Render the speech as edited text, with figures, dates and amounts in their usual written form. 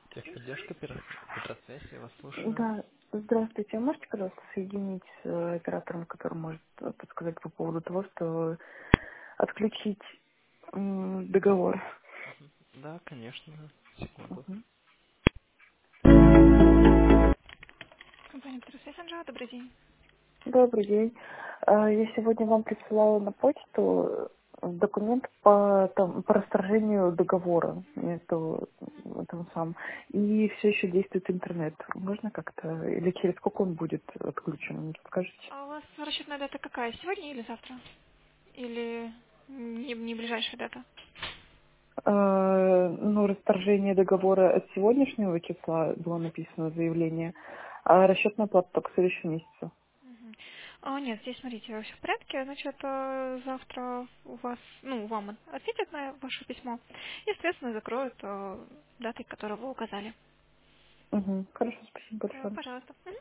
Техподдержка, Петросвязь, я вас слушаю. Да, здравствуйте. А можете, пожалуйста, соединить с оператором, который может подсказать по поводу того, что отключить договор? Да, конечно. Секунду. Мгм. Компания Петросвязь, Анжела, добрый день. Добрый день. Я сегодня вам присылала на почту документ по расторжению договора между там сам. И все еще действует интернет. Можно как-то, или через сколько он будет отключен, не подскажете? А у вас расчетная дата какая? Сегодня или завтра? Или не ближайшая дата? Ну, расторжение договора от сегодняшнего числа было написано заявление, а расчетная плата только в следующем месяце. Мгм. Нет, здесь, смотрите, все в порядке. Значит, завтра у вас, ну, вам ответят на ваше письмо и, соответственно, закроют датой, которую вы указали. Угу. Хорошо, спасибо большое. Пожалуйста.